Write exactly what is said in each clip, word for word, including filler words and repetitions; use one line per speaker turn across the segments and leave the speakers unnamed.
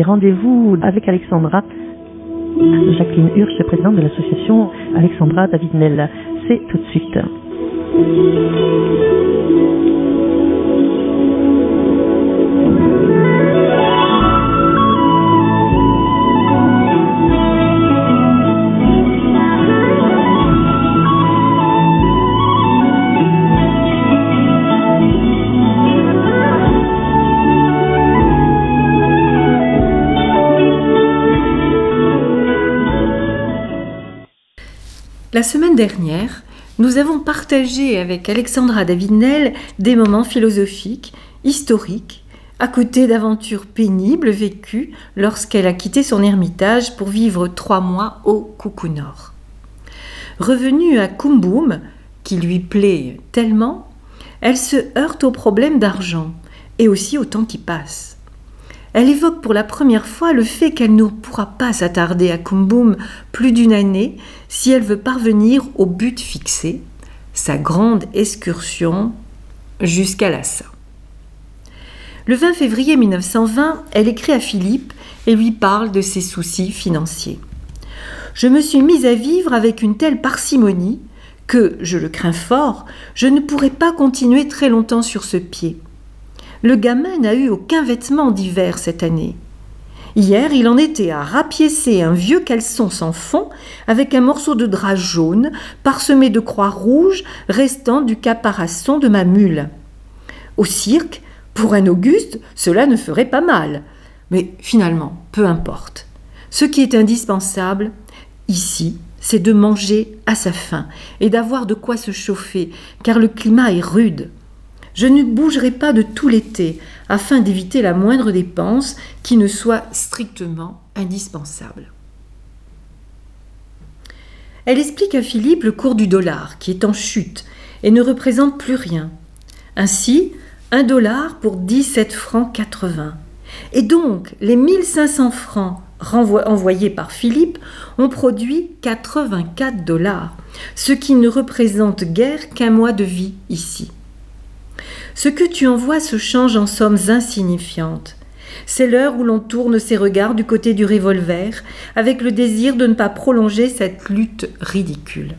rendez-vous avec Alexandra. Jacqueline Hurch, présidente de l'association Alexandra David-Nel. C'est tout de suite.
La semaine dernière, nous avons partagé avec Alexandra David-Nel des moments philosophiques, historiques, à côté d'aventures pénibles vécues lorsqu'elle a quitté son ermitage pour vivre trois mois au Kuku-Nord. Revenue à Kumboum, qui lui plaît tellement, elle se heurte au problème d'argent et aussi au temps qui passe. Elle évoque pour la première fois le fait qu'elle ne pourra pas s'attarder à Kumboum plus d'une année si elle veut parvenir au but fixé, sa grande excursion jusqu'à Lhasa. Le vingt février mille neuf cent vingt, elle écrit à Philippe et lui parle de ses soucis financiers. « Je me suis mise à vivre avec une telle parcimonie que, je le crains fort, je ne pourrai pas continuer très longtemps sur ce pied. Le gamin n'a eu aucun vêtement d'hiver cette année. Hier, il en était à rapiécer un vieux caleçon sans fond avec un morceau de drap jaune parsemé de croix rouges restant du caparaçon de ma mule. Au cirque, pour un Auguste, cela ne ferait pas mal. Mais finalement, peu importe. Ce qui est indispensable, ici, c'est de manger à sa faim et d'avoir de quoi se chauffer, car le climat est rude. Je ne bougerai pas de tout l'été afin d'éviter la moindre dépense qui ne soit strictement indispensable. » Elle explique à Philippe le cours du dollar qui est en chute et ne représente plus rien. Ainsi, un dollar pour dix-sept francs quatre-vingts. Et donc, les mille cinq cents francs renvo- envoyés par Philippe ont produit quatre-vingt-quatre dollars, ce qui ne représente guère qu'un mois de vie ici. Ce que tu envoies se change en sommes insignifiantes. C'est l'heure où l'on tourne ses regards du côté du revolver, avec le désir de ne pas prolonger cette lutte ridicule.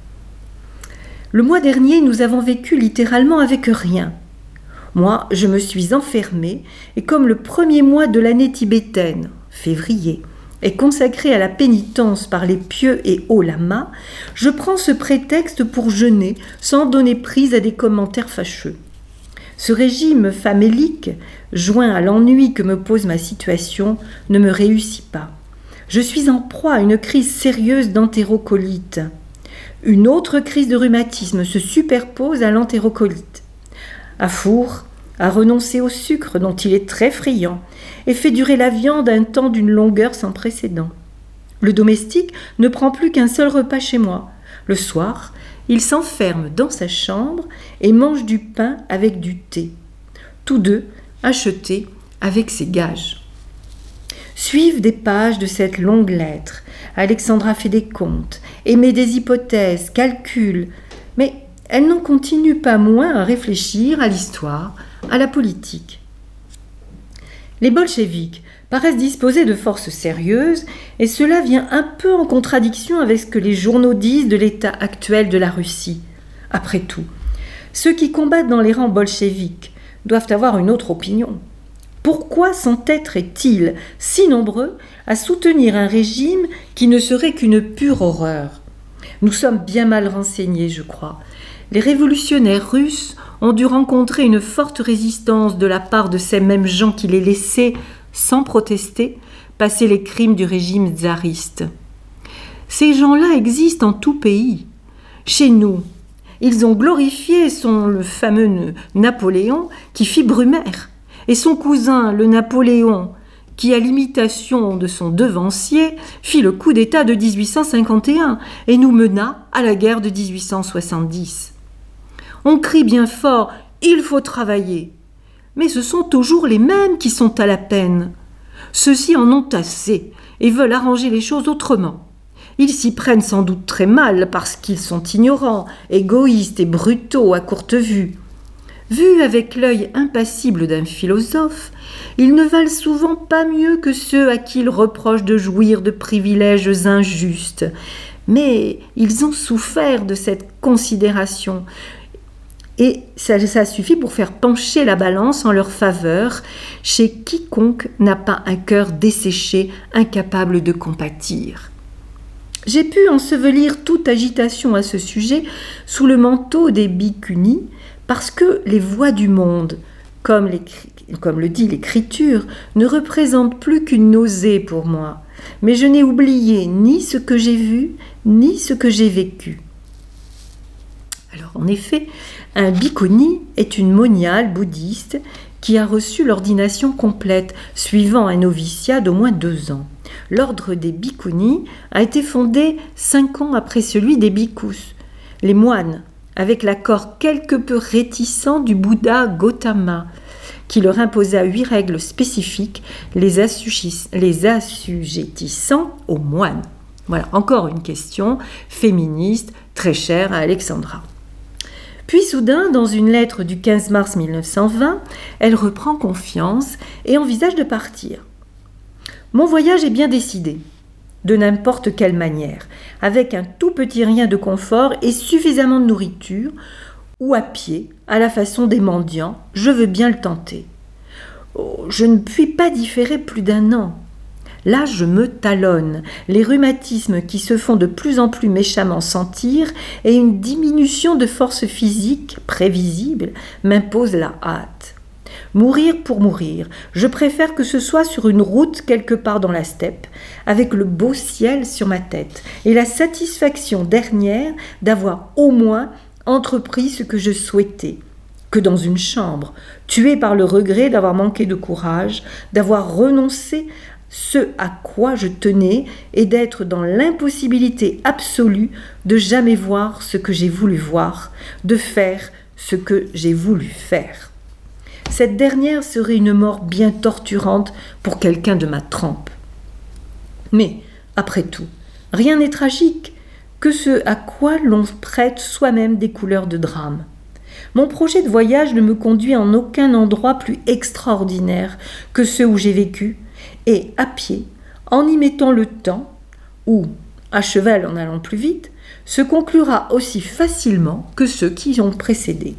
Le mois dernier, nous avons vécu littéralement avec rien. Moi, je me suis enfermée, et comme le premier mois de l'année tibétaine, février, est consacré à la pénitence par les pieux et hauts lamas, je prends ce prétexte pour jeûner sans donner prise à des commentaires fâcheux. Ce régime famélique, joint à l'ennui que me pose ma situation, ne me réussit pas. Je suis en proie à une crise sérieuse d'entérocolite. Une autre crise de rhumatisme se superpose à l'entérocolite. Afour a renoncé au sucre dont il est très friand et fait durer la viande un temps d'une longueur sans précédent. Le domestique ne prend plus qu'un seul repas chez moi. Le soir, il s'enferme dans sa chambre et mange du pain avec du thé, tous deux achetés avec ses gages. Suivent des pages de cette longue lettre. Alexandra fait des comptes, émet des hypothèses, calcule, mais elle n'en continue pas moins à réfléchir à l'histoire, à la politique. Les bolcheviks paraissent disposés de forces sérieuses et cela vient un peu en contradiction avec ce que les journaux disent de l'état actuel de la Russie. Après tout, ceux qui combattent dans les rangs bolcheviques doivent avoir une autre opinion. Pourquoi s'entêteraient-ils si nombreux à soutenir un régime qui ne serait qu'une pure horreur ? Nous sommes bien mal renseignés, je crois. Les révolutionnaires russes ont dû rencontrer une forte résistance de la part de ces mêmes gens qui les laissaient, sans protester, passer les crimes du régime tsariste. Ces gens-là existent en tout pays. Chez nous, ils ont glorifié son, le fameux Napoléon qui fit Brumaire, et son cousin, le Napoléon, qui, à l'imitation de son devancier, fit le coup d'État de dix-huit cent cinquante et un et nous mena à la guerre de dix-huit cent soixante-dix. On crie bien fort « il faut travailler », mais ce sont toujours les mêmes qui sont à la peine. Ceux-ci en ont assez et veulent arranger les choses autrement. Ils s'y prennent sans doute très mal parce qu'ils sont ignorants, égoïstes et brutaux à courte vue. Vus avec l'œil impassible d'un philosophe, ils ne valent souvent pas mieux que ceux à qui ils reprochent de jouir de privilèges injustes. Mais ils ont souffert de cette considération, et ça, ça suffit pour faire pencher la balance en leur faveur chez quiconque n'a pas un cœur desséché, incapable de compatir. J'ai pu ensevelir toute agitation à ce sujet sous le manteau des bhikkhunis, parce que les voix du monde, comme, comme le dit l'Écriture, ne représentent plus qu'une nausée pour moi. Mais je n'ai oublié ni ce que j'ai vu, ni ce que j'ai vécu. Alors, en effet, un bhikkhuni est une moniale bouddhiste qui a reçu l'ordination complète, suivant un noviciat d'au moins deux ans. L'ordre des bhikkhunis a été fondé cinq ans après celui des bhikkhus, les moines, avec l'accord quelque peu réticent du Bouddha Gautama, qui leur imposa huit règles spécifiques, les, assujettis- les assujettissant aux moines. Voilà, encore une question féministe très chère à Alexandra. Puis soudain, dans une lettre du quinze mars mille neuf cent vingt, elle reprend confiance et envisage de partir. « Mon voyage est bien décidé, de n'importe quelle manière, avec un tout petit rien de confort et suffisamment de nourriture, ou à pied, à la façon des mendiants, je veux bien le tenter. Oh, je ne puis pas différer plus d'un an. Là, je me talonne. Les rhumatismes qui se font de plus en plus méchamment sentir et une diminution de force physique prévisible m'imposent la hâte. Mourir pour mourir, je préfère que ce soit sur une route quelque part dans la steppe, avec le beau ciel sur ma tête et la satisfaction dernière d'avoir au moins entrepris ce que je souhaitais, que dans une chambre, tuée par le regret d'avoir manqué de courage, d'avoir renoncé ce à quoi je tenais et d'être dans l'impossibilité absolue de jamais voir ce que j'ai voulu voir, de faire ce que j'ai voulu faire. Cette dernière serait une mort bien torturante pour quelqu'un de ma trempe. Mais, après tout, rien n'est tragique que ce à quoi l'on prête soi-même des couleurs de drame. Mon projet de voyage ne me conduit en aucun endroit plus extraordinaire que ceux où j'ai vécu, et à pied, en y mettant le temps, ou à cheval en allant plus vite, se conclura aussi facilement que ceux qui ont précédé.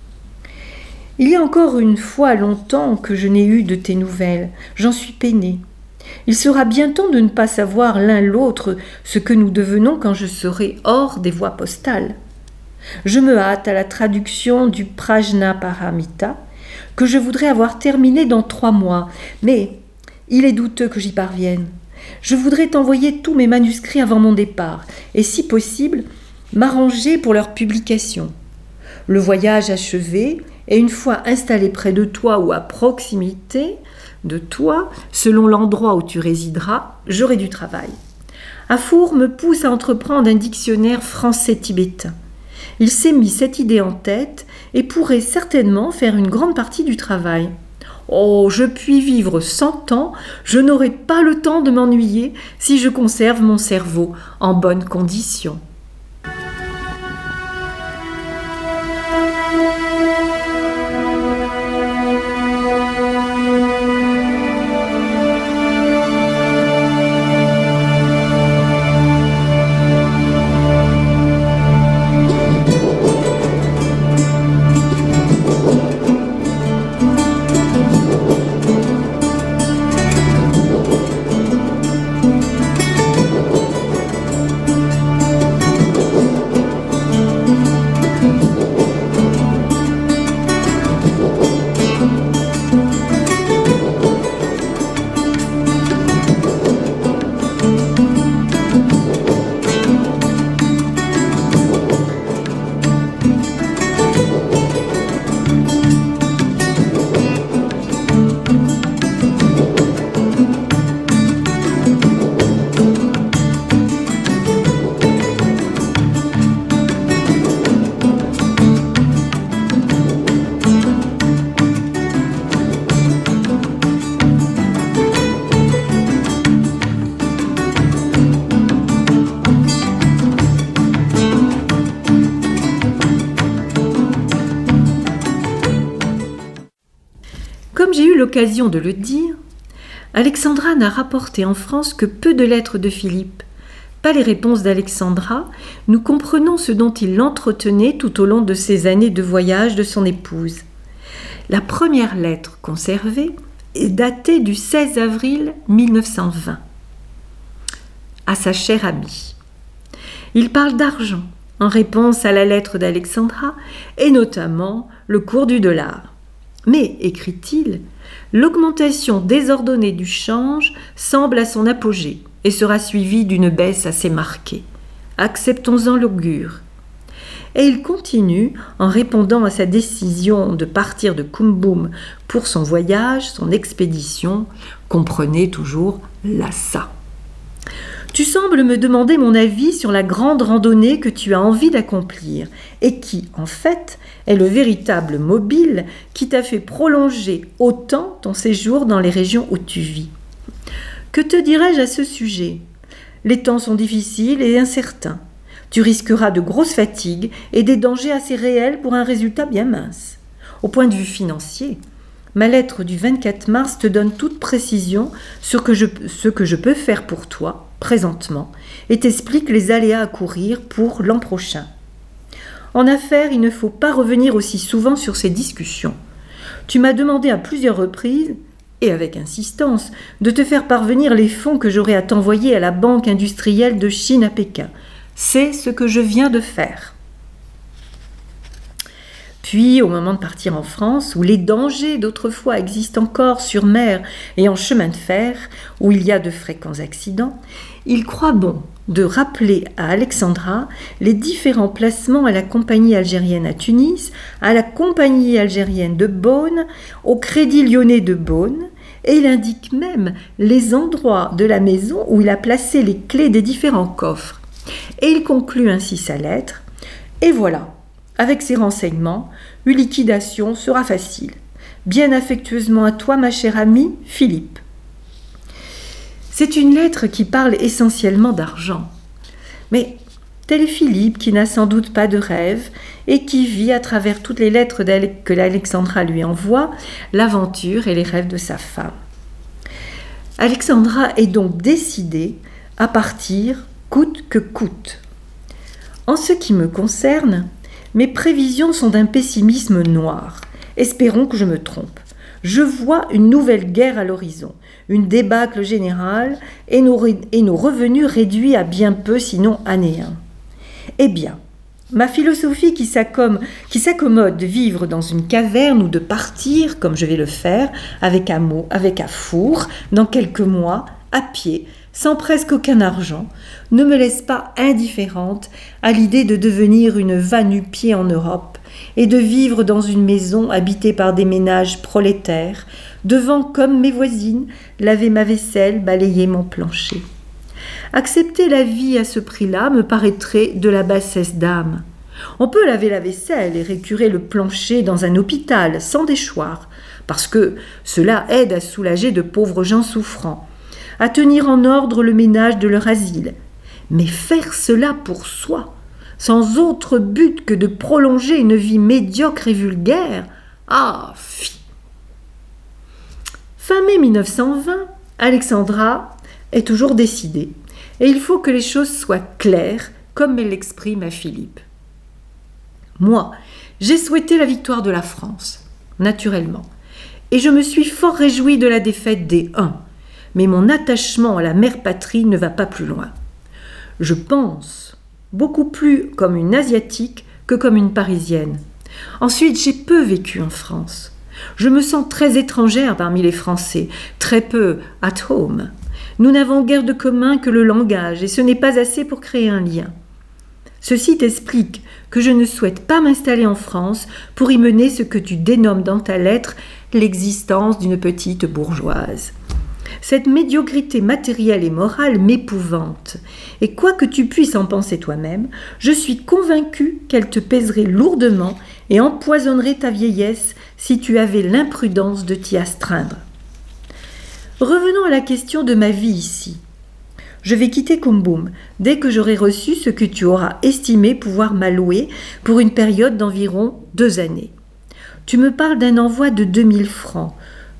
Il y a encore une fois longtemps que je n'ai eu de tes nouvelles, j'en suis peinée. Il sera bien temps de ne pas savoir l'un l'autre ce que nous devenons quand je serai hors des voies postales. Je me hâte à la traduction du Prajnaparamita, que je voudrais avoir terminé dans trois mois, mais il est douteux que j'y parvienne. Je voudrais t'envoyer tous mes manuscrits avant mon départ, et si possible, m'arranger pour leur publication. Le voyage achevé, et une fois installé près de toi ou à proximité de toi, selon l'endroit où tu résideras, j'aurai du travail. Afour me pousse à entreprendre un dictionnaire français-tibétain. Il s'est mis cette idée en tête et pourrait certainement faire une grande partie du travail. Oh, je puis vivre cent ans, je n'aurai pas le temps de m'ennuyer si je conserve mon cerveau en bonne condition. l'occasion de le dire, Alexandra n'a rapporté en France que peu de lettres de Philippe. Pas les réponses d'Alexandra, nous comprenons ce dont il l'entretenait tout au long de ces années de voyage de son épouse. La première lettre conservée est datée du seize avril mille neuf cent vingt. À sa chère amie. Il parle d'argent en réponse à la lettre d'Alexandra et notamment le cours du dollar. Mais, écrit-il, l'augmentation désordonnée du change semble à son apogée et sera suivie d'une baisse assez marquée. Acceptons-en l'augure. Et il continue en répondant à sa décision de partir de Kumboum pour son voyage, son expédition, comprenez toujours Lhasa. Tu sembles me demander mon avis sur la grande randonnée que tu as envie d'accomplir et qui, en fait, est le véritable mobile qui t'a fait prolonger autant ton séjour dans les régions où tu vis. Que te dirais-je à ce sujet ? Les temps sont difficiles et incertains. Tu risqueras de grosses fatigues et des dangers assez réels pour un résultat bien mince. Au point de vue financier, ma lettre du vingt-quatre mars te donne toute précision sur que je, ce que je peux faire pour toi, présentement, et t'explique les aléas à courir pour l'an prochain. En affaires, il ne faut pas revenir aussi souvent sur ces discussions. Tu m'as demandé à plusieurs reprises, et avec insistance, de te faire parvenir les fonds que j'aurai à t'envoyer à la Banque industrielle de Chine à Pékin. C'est ce que je viens de faire. Puis, au moment de partir en France, où les dangers d'autrefois existent encore sur mer et en chemin de fer, où il y a de fréquents accidents, il croit bon de rappeler à Alexandra les différents placements à la compagnie algérienne à Tunis, à la compagnie algérienne de Beaune, au Crédit Lyonnais de Beaune, et il indique même les endroits de la maison où il a placé les clés des différents coffres. Et il conclut ainsi sa lettre, et voilà. Avec ces renseignements, une liquidation sera facile. Bien affectueusement à toi, ma chère amie, Philippe. C'est une lettre qui parle essentiellement d'argent. Mais tel est Philippe qui n'a sans doute pas de rêve et qui vit à travers toutes les lettres que l'Alexandra lui envoie, l'aventure et les rêves de sa femme. Alexandra est donc décidée à partir coûte que coûte. En ce qui me concerne, mes prévisions sont d'un pessimisme noir. Espérons que je me trompe. Je vois une nouvelle guerre à l'horizon, une débâcle générale et nos, et nos revenus réduits à bien peu, sinon anéants. Eh bien, ma philosophie qui s'accommode de vivre dans une caverne ou de partir, comme je vais le faire, avec un mot, avec un four, dans quelques mois, à pied, sans presque aucun argent, ne me laisse pas indifférente à l'idée de devenir une va-nu-pieds en Europe et de vivre dans une maison habitée par des ménages prolétaires, devant, comme mes voisines, laver ma vaisselle, balayer mon plancher. Accepter la vie à ce prix-là me paraîtrait de la bassesse d'âme. On peut laver la vaisselle et récurer le plancher dans un hôpital sans déchoir, parce que cela aide à soulager de pauvres gens souffrants, à tenir en ordre le ménage de leur asile. Mais faire cela pour soi, sans autre but que de prolonger une vie médiocre et vulgaire, ah, fi. Fin mai mille neuf cent vingt, Alexandra est toujours décidée, et il faut que les choses soient claires, comme elle l'exprime à Philippe. Moi, j'ai souhaité la victoire de la France, naturellement, et je me suis fort réjouie de la défaite des Huns. Mais mon attachement à la mère patrie ne va pas plus loin. Je pense beaucoup plus comme une Asiatique que comme une Parisienne. Ensuite, j'ai peu vécu en France. Je me sens très étrangère parmi les Français, très peu at home. Nous n'avons guère de commun que le langage, et ce n'est pas assez pour créer un lien. Ceci t'explique que je ne souhaite pas m'installer en France pour y mener ce que tu dénommes dans ta lettre l'existence d'une petite bourgeoise. Cette médiocrité matérielle et morale m'épouvante, et quoi que tu puisses en penser toi-même, je suis convaincue qu'elle te pèserait lourdement et empoisonnerait ta vieillesse si tu avais l'imprudence de t'y astreindre. Revenons à la question de ma vie ici. Je vais quitter Kumboum dès que j'aurai reçu ce que tu auras estimé pouvoir m'allouer pour une période d'environ deux années. Tu me parles d'un envoi de deux mille francs.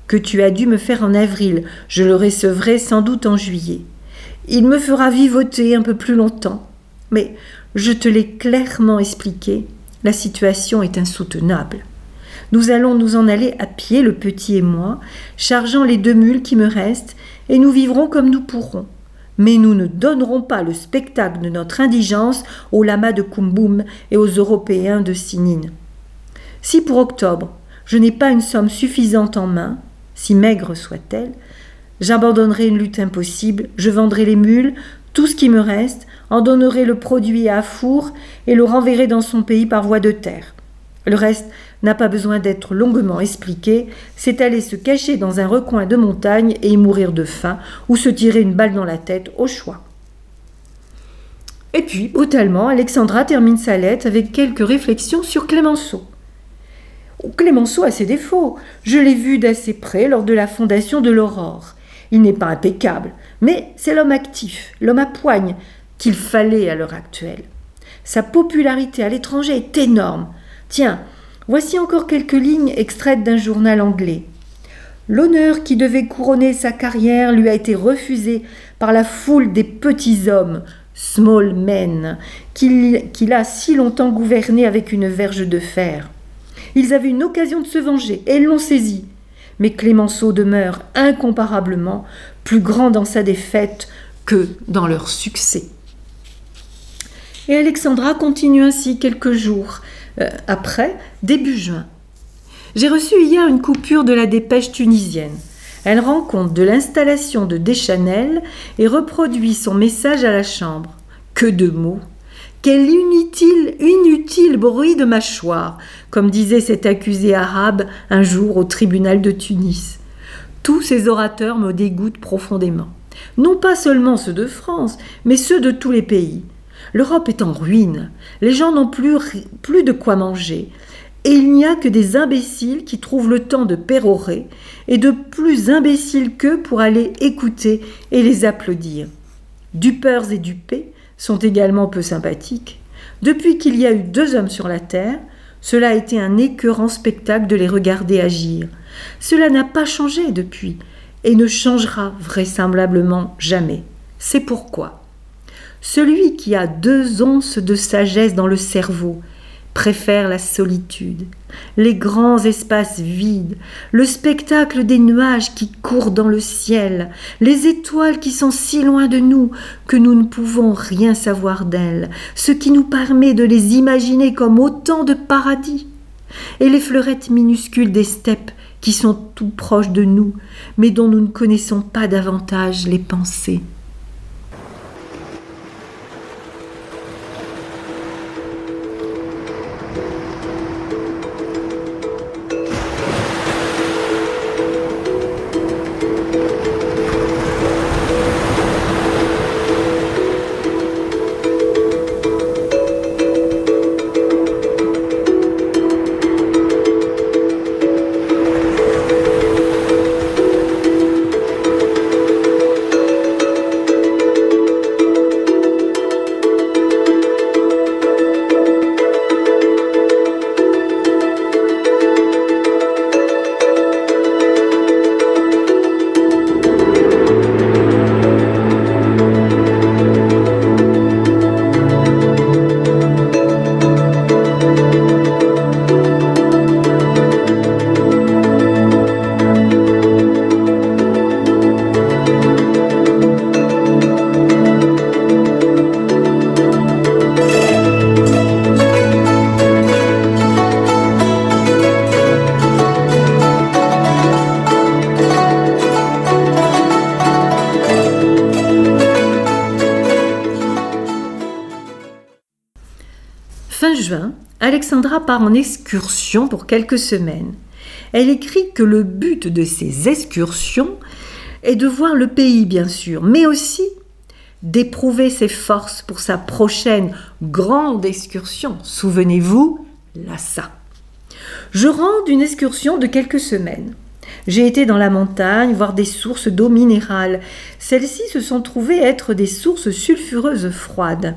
que tu as dû me faire en avril. Je le recevrai sans doute en juillet. Il me fera vivoter un peu plus longtemps. Mais je te l'ai clairement expliqué, la situation est insoutenable. Nous allons nous en aller à pied, le petit et moi, chargeant les deux mules qui me restent, et nous vivrons comme nous pourrons. Mais nous ne donnerons pas le spectacle de notre indigence aux lamas de Kumboum et aux Européens de Sinine. Si pour octobre, je n'ai pas une somme suffisante en main, si maigre soit-elle, j'abandonnerai une lutte impossible, je vendrai les mules, tout ce qui me reste, en donnerai le produit à Afour et le renverrai dans son pays par voie de terre. Le reste n'a pas besoin d'être longuement expliqué, c'est aller se cacher dans un recoin de montagne et y mourir de faim ou se tirer une balle dans la tête au choix. Et puis, brutalement, Alexandra termine sa lettre avec quelques réflexions sur Clémenceau. Clémenceau a ses défauts. Je l'ai vu d'assez près lors de la fondation de l'Aurore. Il n'est pas impeccable, mais c'est l'homme actif, l'homme à poigne qu'il fallait à l'heure actuelle. Sa popularité à l'étranger est énorme. Tiens, voici encore quelques lignes extraites d'un journal anglais. L'honneur qui devait couronner sa carrière lui a été refusé par la foule des petits hommes, small men, qu'il, qu'il a si longtemps gouverné avec une verge de fer. Ils avaient une occasion de se venger et ils l'ont saisie. Mais Clémenceau demeure incomparablement plus grand dans sa défaite que dans leur succès. Et Alexandra continue ainsi quelques jours euh, après, début juin. J'ai reçu hier une coupure de la dépêche tunisienne. Elle rend compte de l'installation de Deschanel et reproduit son message à la Chambre. Que de mots! Quel inutile, inutile bruit de mâchoire, comme disait cet accusé arabe un jour au tribunal de Tunis. Tous ces orateurs me dégoûtent profondément. Non pas seulement ceux de France, mais ceux de tous les pays. L'Europe est en ruine, les gens n'ont plus, plus de quoi manger, et il n'y a que des imbéciles qui trouvent le temps de pérorer, et de plus imbéciles qu'eux pour aller écouter et les applaudir. Dupeurs et dupés sont également peu sympathiques. Depuis qu'il y a eu deux hommes sur la terre, cela a été un écœurant spectacle de les regarder agir. Cela n'a pas changé depuis, et ne changera vraisemblablement jamais. C'est pourquoi celui qui a deux onces de sagesse dans le cerveau préfère la solitude, les grands espaces vides, le spectacle des nuages qui courent dans le ciel, les étoiles qui sont si loin de nous que nous ne pouvons rien savoir d'elles, ce qui nous permet de les imaginer comme autant de paradis, et les fleurettes minuscules des steppes qui sont tout proches de nous, mais dont nous ne connaissons pas davantage les pensées. Fin juin, Alexandra part en excursion pour quelques semaines. Elle écrit que le but de ces excursions est de voir le pays, bien sûr, mais aussi d'éprouver ses forces pour sa prochaine grande excursion. Souvenez-vous, Lhassa. Je rentre d'une excursion de quelques semaines. J'ai été dans la montagne voir des sources d'eau minérale. Celles-ci se sont trouvées être des sources sulfureuses froides.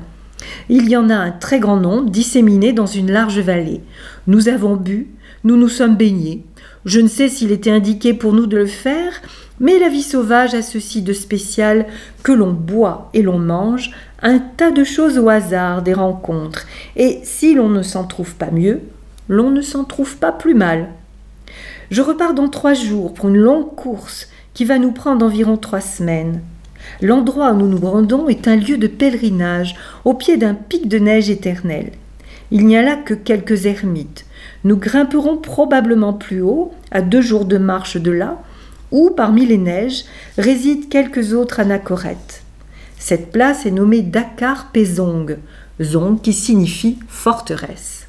Il y en a un très grand nombre disséminés dans une large vallée. Nous avons bu, nous nous sommes baignés. Je ne sais s'il était indiqué pour nous de le faire, mais la vie sauvage a ceci de spécial que l'on boit et l'on mange un tas de choses au hasard des rencontres, et si l'on ne s'en trouve pas mieux, l'on ne s'en trouve pas plus mal. Je repars dans trois jours pour une longue course qui va nous prendre environ trois semaines. L'endroit où nous nous rendons est un lieu de pèlerinage au pied d'un pic de neige éternel. Il n'y a là que quelques ermites. Nous grimperons probablement plus haut, à deux jours de marche de là, où, parmi les neiges, résident quelques autres anachorètes. Cette place est nommée Dakar Pezong, Zong qui signifie forteresse.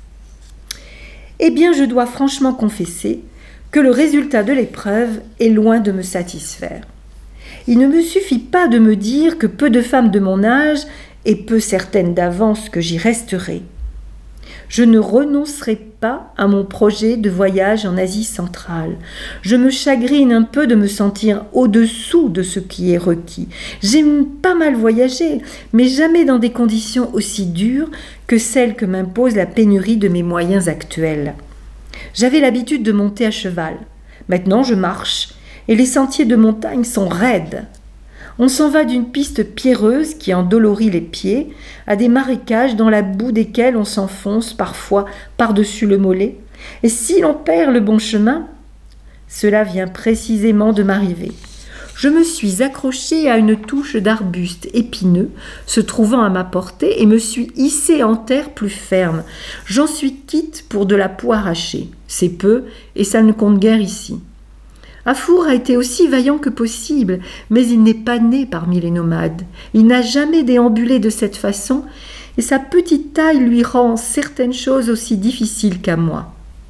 Eh bien, je dois franchement confesser que le résultat de l'épreuve est loin de me satisfaire. Il ne me suffit pas de me dire que peu de femmes de mon âge, et peu certaines d'avance que j'y resterai. Je ne renoncerai pas à mon projet de voyage en Asie centrale. Je me chagrine un peu de me sentir au-dessous de ce qui est requis. J'aime pas mal voyager, mais jamais dans des conditions aussi dures que celles que m'impose la pénurie de mes moyens actuels. J'avais l'habitude de monter à cheval. Maintenant, je marche, et les sentiers de montagne sont raides. On s'en va d'une piste pierreuse qui endolorit les pieds à des marécages dans la boue desquels on s'enfonce parfois par-dessus le mollet. Et si l'on perd le bon chemin, cela vient précisément de m'arriver. Je me suis accrochée à une touche d'arbuste épineux se trouvant à ma portée et me suis hissée en terre plus ferme. J'en suis quitte pour de la poire hachée. C'est peu et ça ne compte guère ici. Afour a été aussi vaillant que possible, mais il n'est pas né parmi les nomades. Il n'a jamais déambulé de cette façon, et sa petite taille lui rend certaines choses aussi difficiles qu'à moi.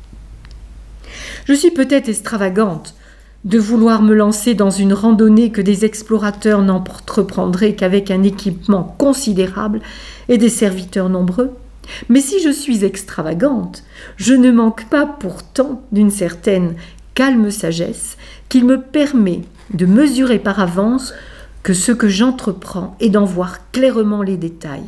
Je suis peut-être extravagante de vouloir me lancer dans une randonnée que des explorateurs n'entreprendраient qu'avec un équipement considérable et des serviteurs nombreux. Mais si je suis extravagante, je ne manque pas pourtant d'une certaine calme sagesse qu'il me permet de mesurer par avance que ce que j'entreprends est d'en voir clairement les détails.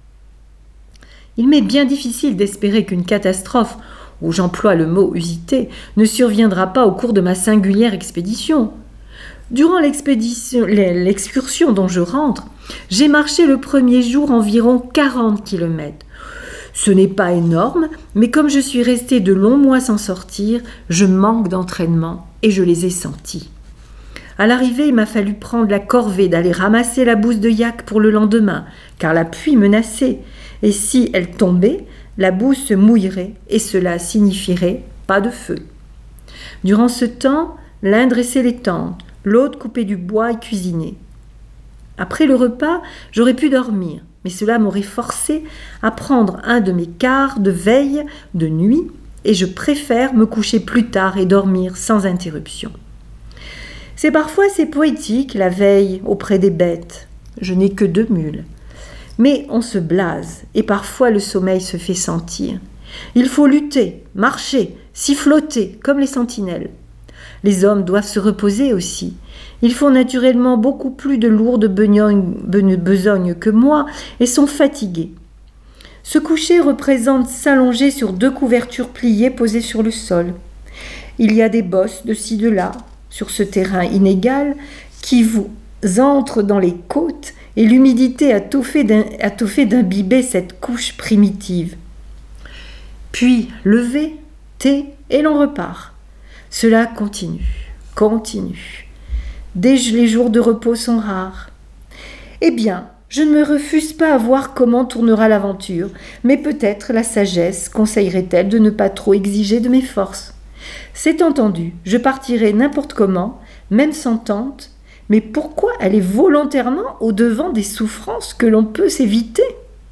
Il m'est bien difficile d'espérer qu'une catastrophe, où j'emploie le mot usité, ne surviendra pas au cours de ma singulière expédition. Durant l'expédition, l'excursion dont je rentre, j'ai marché le premier jour environ quarante kilomètres. Ce n'est pas énorme, mais comme je suis restée de longs mois sans sortir, je manque d'entraînement et je les ai sentis. À l'arrivée, il m'a fallu prendre la corvée d'aller ramasser la bouse de yak pour le lendemain, car la pluie menaçait, et si elle tombait, la bouse se mouillerait et cela signifierait pas de feu. Durant ce temps, l'un dressait les tentes, l'autre coupait du bois et cuisinait. Après le repas, j'aurais pu dormir, mais cela m'aurait forcé à prendre un de mes quarts de veille de nuit et je préfère me coucher plus tard et dormir sans interruption. C'est parfois assez poétique la veille auprès des bêtes. Je n'ai que deux mules. Mais on se blase et parfois le sommeil se fait sentir. Il faut lutter, marcher, siffloter comme les sentinelles. Les hommes doivent se reposer aussi. Ils font naturellement beaucoup plus de lourdes besognes que moi et sont fatigués. Se coucher représente s'allonger sur deux couvertures pliées posées sur le sol. Il y a des bosses de ci de là, sur ce terrain inégal, qui vous entrent dans les côtes et l'humidité a tout fait d'imbiber cette couche primitive. Puis, lever, thé et l'on repart. Cela continue, continue. Dès que les jours de repos sont rares. Eh bien, je ne me refuse pas à voir comment tournera l'aventure, mais peut-être la sagesse conseillerait-elle de ne pas trop exiger de mes forces. C'est entendu, je partirai n'importe comment, même sans tente, mais pourquoi aller volontairement au-devant des souffrances que l'on peut s'éviter ?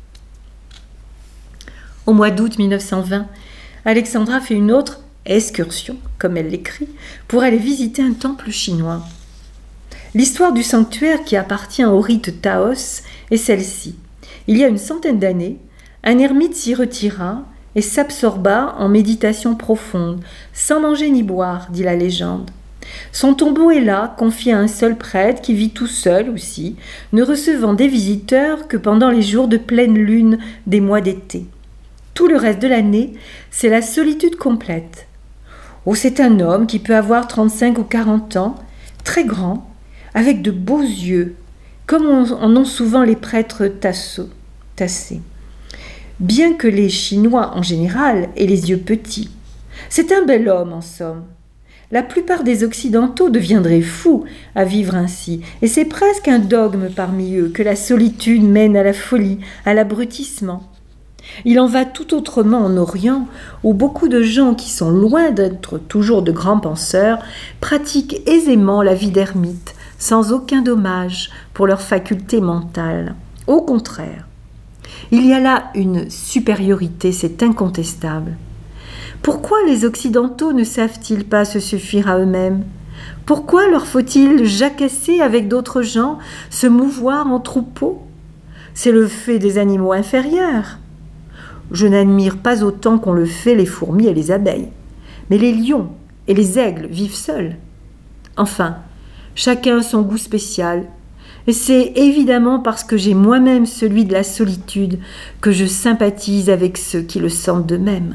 Au mois d'août mille neuf cent vingt, Alexandra fait une autre excursion, comme elle l'écrit, pour aller visiter un temple chinois. L'histoire du sanctuaire qui appartient au rite Taos est celle-ci. Il y a une centaine d'années, un ermite s'y retira et s'absorba en méditation profonde, sans manger ni boire, dit la légende. Son tombeau est là, confié à un seul prêtre qui vit tout seul aussi, ne recevant des visiteurs que pendant les jours de pleine lune des mois d'été. Tout le reste de l'année, c'est la solitude complète. Oh, c'est un homme qui peut avoir trente-cinq ou quarante ans, très grand, avec de beaux yeux, comme en ont souvent les prêtres tassés. Bien que les Chinois en général aient les yeux petits. C'est un bel homme en somme. La plupart des Occidentaux deviendraient fous à vivre ainsi, et c'est presque un dogme parmi eux que la solitude mène à la folie, à l'abrutissement. Il en va tout autrement en Orient, où beaucoup de gens qui sont loin d'être toujours de grands penseurs pratiquent aisément la vie d'ermite, sans aucun dommage pour leur faculté mentale. Au contraire, il y a là une supériorité, c'est incontestable. Pourquoi les Occidentaux ne savent-ils pas se suffire à eux-mêmes ? Pourquoi leur faut-il jacasser avec d'autres gens, se mouvoir en troupeau ? C'est le fait des animaux inférieurs. Je n'admire pas autant qu'on le fait les fourmis et les abeilles. Mais les lions et les aigles vivent seuls. Enfin, chacun son goût spécial. Et c'est évidemment parce que j'ai moi-même celui de la solitude que je sympathise avec ceux qui le sentent d'eux-mêmes.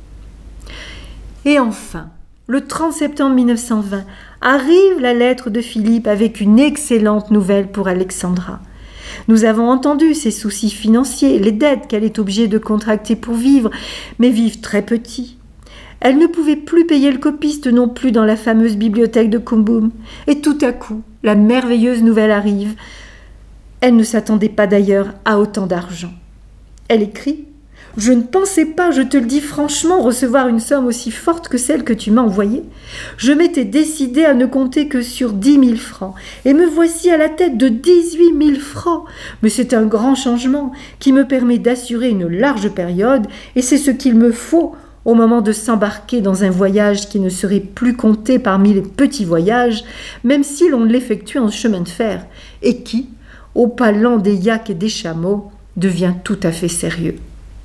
Et enfin, le trente septembre mille neuf cent vingt, arrive la lettre de Philippe avec une excellente nouvelle pour Alexandra. Nous avons entendu ses soucis financiers, les dettes qu'elle est obligée de contracter pour vivre, mais vivent très petit. Elle ne pouvait plus payer le copiste non plus dans la fameuse bibliothèque de Kumboum. Et tout à coup, la merveilleuse nouvelle arrive. Elle ne s'attendait pas d'ailleurs à autant d'argent. Elle écrit « Je ne pensais pas, je te le dis franchement, recevoir une somme aussi forte que celle que tu m'as envoyée. Je m'étais décidée à ne compter que sur dix mille francs, et me voici à la tête de dix-huit mille francs. Mais c'est un grand changement qui me permet d'assurer une large période, et c'est ce qu'il me faut au moment de s'embarquer dans un voyage qui ne serait plus compté parmi les petits voyages, même si l'on l'effectue en chemin de fer, et qui, au pas lent des yaks et des chameaux, devient tout à fait sérieux. »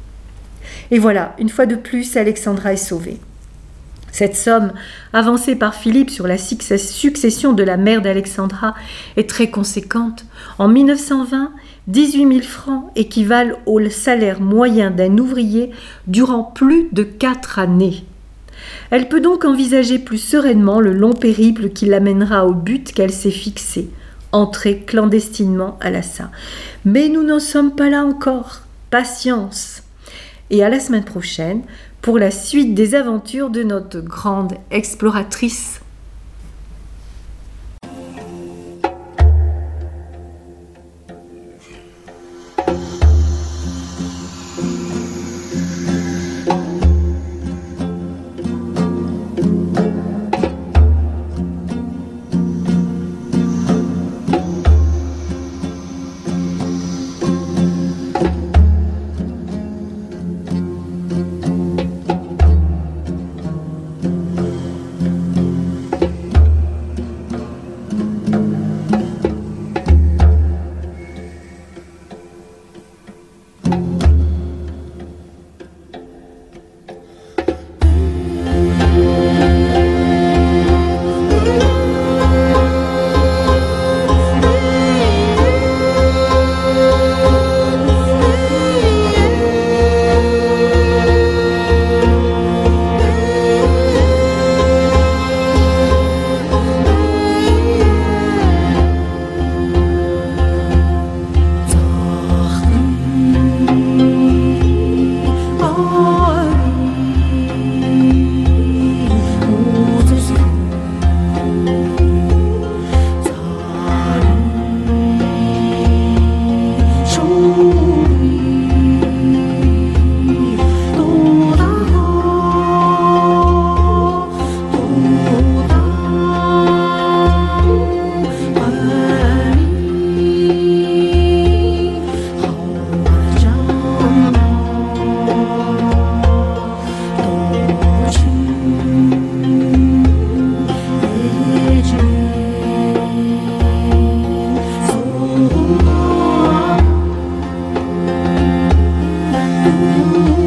Et voilà, une fois de plus, Alexandra est sauvée. Cette somme, avancée par Philippe sur la succession de la mère d'Alexandra, est très conséquente. En mille neuf cent vingt, dix-huit mille francs équivalent au salaire moyen d'un ouvrier durant plus de quatre années. Elle peut donc envisager plus sereinement le long périple qui l'amènera au but qu'elle s'est fixé, entrer clandestinement à Lhasa. Mais nous n'en sommes pas là encore. Patience. Et à la semaine prochaine pour la suite des aventures de notre grande exploratrice.
Ooh.